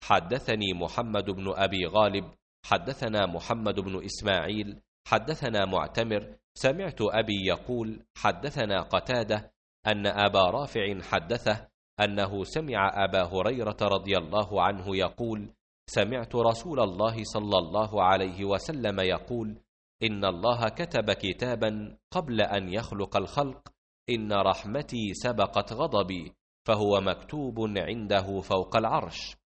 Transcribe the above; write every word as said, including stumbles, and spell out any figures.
حدثني محمد بن أبي غالب حدثنا محمد بن إسماعيل حدثنا معتمر سمعت أبي يقول حدثنا قتادة أن أبا رافع حدثه أنه سمع أبا هريرة رضي الله عنه يقول سمعت رسول الله صلى الله عليه وسلم يقول إن الله كتب كتابا قبل أن يخلق الخلق إن رحمتي سبقت غضبي، فهو مكتوب عنده فوق العرش.